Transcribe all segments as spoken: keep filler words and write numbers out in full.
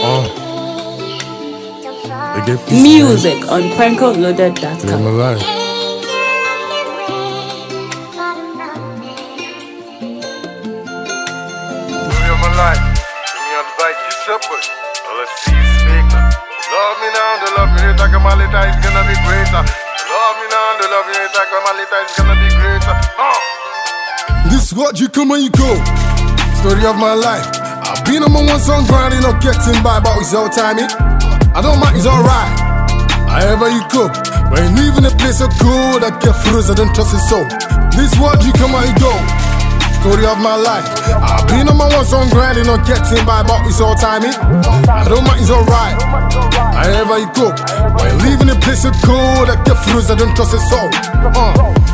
Uh. Music on Pranko Loaded dot com. My life. My life. Give me advice, you separate. Well, let's see you speak. Love me now, the love me later, cause my later is gonna be greater. Love me now, the love me later, cause my later is gonna be greater. Uh. This is what you come and you go. Story of my life. I've been on my one song grinding, not getting by, but it's all timing. I don't mind, it's alright. However you cook, when you leave in a place so cold, I get frozen, I don't trust it so. This is what you come and you go. Story of my life. I've been on my one song grinding, not getting by, but it's all timing. I don't mind, it's alright. However you cook, when you leave in a place so cold, I get frozen, I don't trust it so. Uh.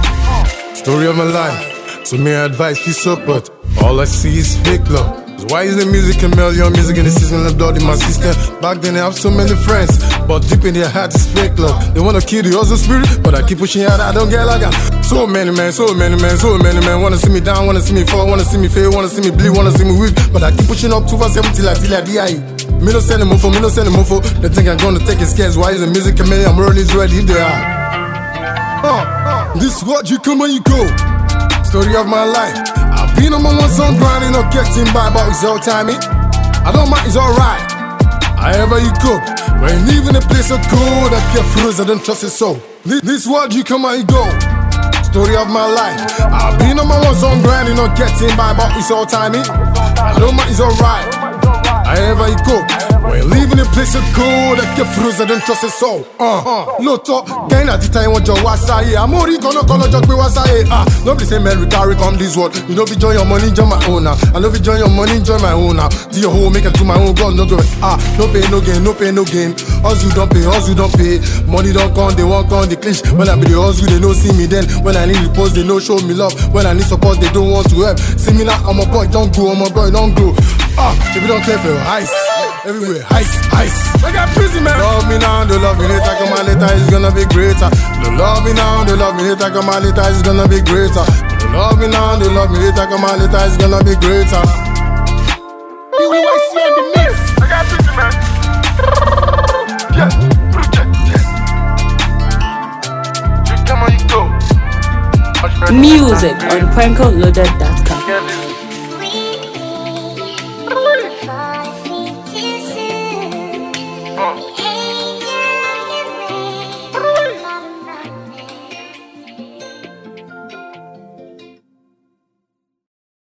Story of my life. So me advice, you support. All I see is fake love. So why is the music a million music in the season of blood in my system? Back then I have so many friends, but deep in their heart is fake love. They wanna kill the hustle spirit, but I keep pushing out, I don't get like that. So many men, so many men, so many men wanna see me down, wanna see me fall, wanna see me fail, wanna see me bleed, wanna see me weak. But I keep pushing up two for seven till I till I die. Me no send them mofo, me no send them mofo. They think I'm gonna take his scares. Why is the music a million? I'm rolling ready if they are. Uh, uh, this is what you come and you go. Story of my life. I've been on my one song grinding, not getting by, but it's all timing. I don't mind, it's alright. However you cook, when you leave in a place so cold, I get frozen, I don't trust it so. This, this what you come and you go. Story of my life. I've been on my one song grinding, not getting by, but it's all timing. I don't mind, it's alright. However you cook, when you leave in a place so cold, I get frozen, I don't trust it so. Uh huh. No talk, can't at the time what you was say. I'm only gonna call a jug, be was say. Ah, nobody say man, we carry come this world. You know, be join your money, join my own now. I know, be join your money, join my own now. Do your home, make it to my own God, no go. Ah, no pay, no gain, no pay, no gain. Hustle don't pay, hustle don't pay. Money don't come, they won't come, they clinch. When I be the hustle, they don't see me then. When I need repose, they don't show me love. When I need support, they don't want to help. See me now, I'm a boy, don't grow, I'm a boy, don't grow. Ah, if you don't care for your ice. Everywhere, ice, ice. I got busy, man. Love me now, don't love me later, cause my later is gonna be greater. Don't love me now, don't love me later, cause my later is gonna be greater. Don't love me now, don't love me later, cause my later is gonna be greater. B Y C on the mix. I got busy, man. Yeah, project, yeah. You come on, you go. Music on Pranko Loaded dot com.